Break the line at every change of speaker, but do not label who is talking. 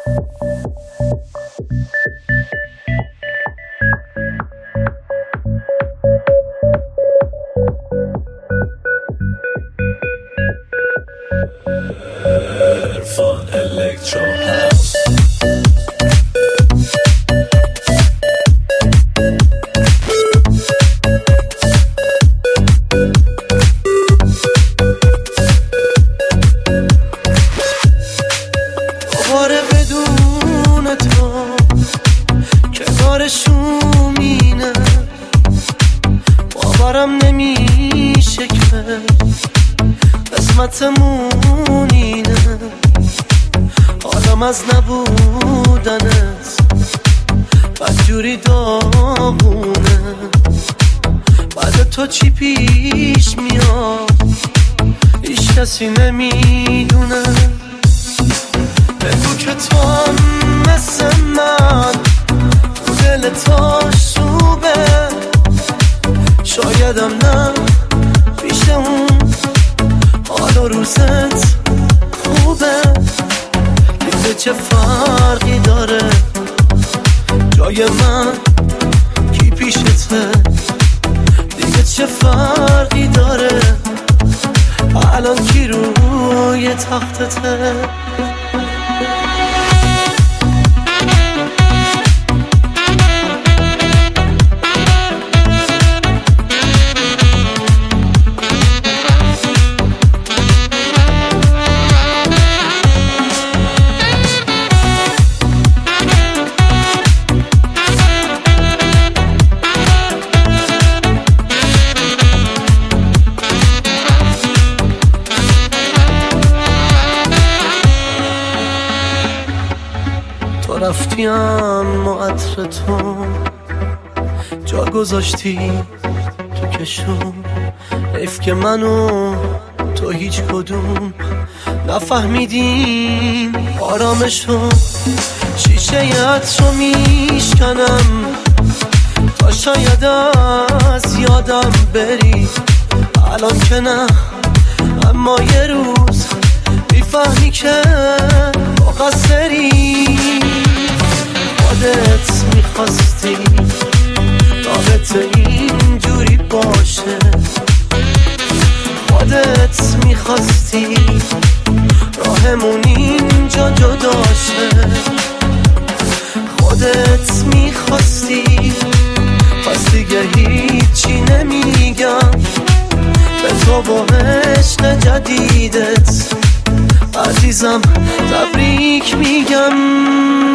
عرفان الکترو هاوس.
دوباره بدون تو کنار شومینه، باورم نمیشه که قسمتمون اینه. حالم از نبودنت بدجوری داغونه. بعد تو چی پیش میاد هیچ کسی نمیدونه. بگو که تو هم مثل من تو دل تاشوبه، شایدم نه پیش اون حال و روزت خوبه. دیگه چه فرقی داره جای من کی پیشته؟ دیگه چه فرقی داره الان کی روی تختته؟ تو رفتی اما عطر تو جا گذاشتی تو کشون. حیف که منو تو هیچ کدوم نفهمیدیم آرامشو. شیشه عطر رو میشکنم تا شاید از یادم بری. الان که نه اما یه روز میفهمی که مقصری. خودت میخواستی رابطه اینجوری باشه، خودت میخواستی راهمون اینجا جداشه، خودت میخواستی. پس دیگه هیچی نمیگم به تو با عشق جدیدت عزیزم تبریک میگم.